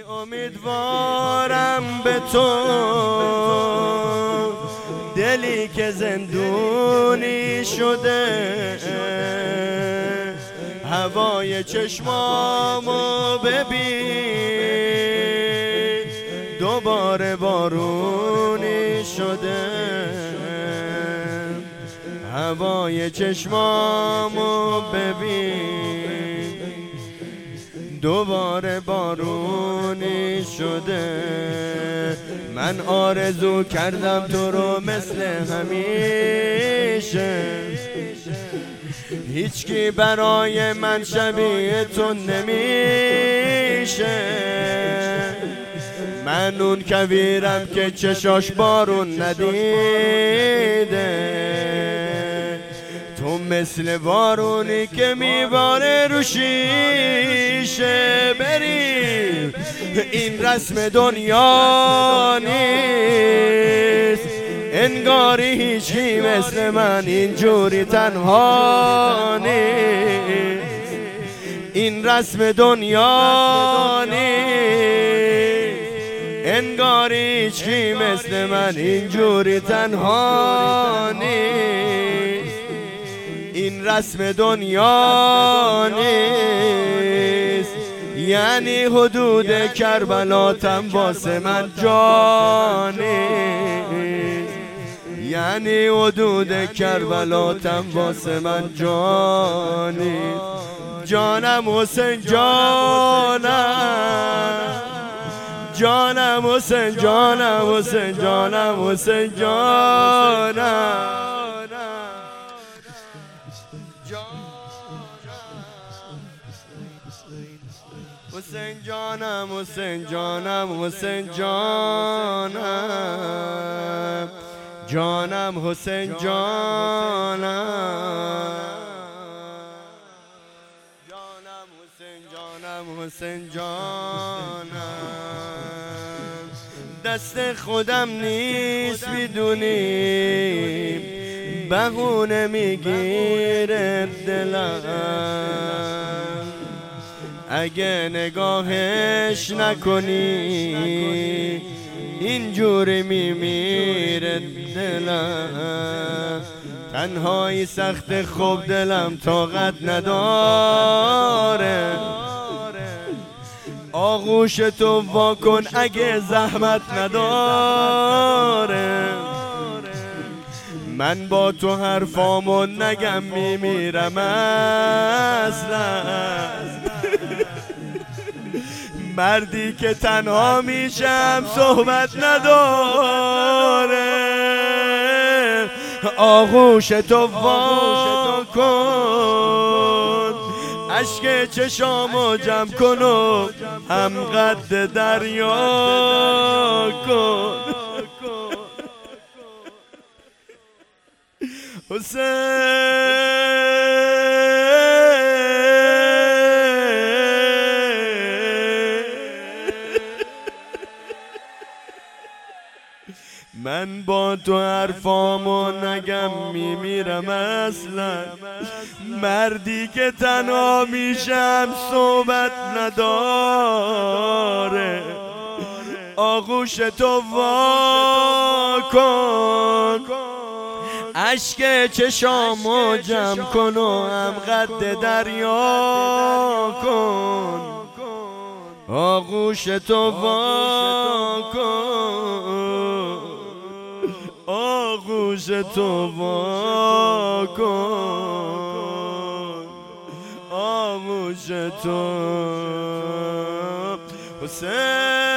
امیدوارم به تو، دلی که زندونی شده، هوای چشمامو ببین دوباره بارونی شده، هوای چشمامو ببین دوباره بارونی شده. من آرزو کردم تو رو مثل همیشه، هیچکی برای من شبیه تو نمیشه. من اون کویرم که چشاش بارون ندیده، تو مثل بارونی که میباره رو شیشه. بریم این رسم دنیا نیست، انگاری هیچی مثل من اینجوری تنها نیست. این رسم دنیا نیست، انگاری هیچی مثل من اینجوری تنها نیست. این رسم دنیا نیست، یعنی حدود کربلاتم واسه من جا نیست، یعنی حدود کربلاتم واسه من جا نیست. جانم حسین جانم، جانم حسین جانم حسین جانم حسین جانم، حسین جانم حسین جانم حسین جانم، جانم حسین جانم، جانم حسین جانم حسین جانم. دست خودم نیست میدونی، بهونه میگیره دلم، اگه نگاهش نکنی اینجوری میمیره دلم. تنهایی سخت خوب دلم طاقت نداره، آغوش تو وا کن اگه زحمت نداره. من با تو حرفامو نگم میمیرم اصلا، مردی که تنها میشم صحبت نداره. آغوش تو وا کن، اشک چشامو جمع کن و هم قد دریا کن. حسین من با تو حرفامو نگم میمیرم اصلا، مردی که تنها میشم صحبت نداره. آغوش تو وا کن، اشک چشامو جمع کن و هم قد دریا کن. آغوش تو وا کن، آغوش تو وا کن، آغوش تو. حسین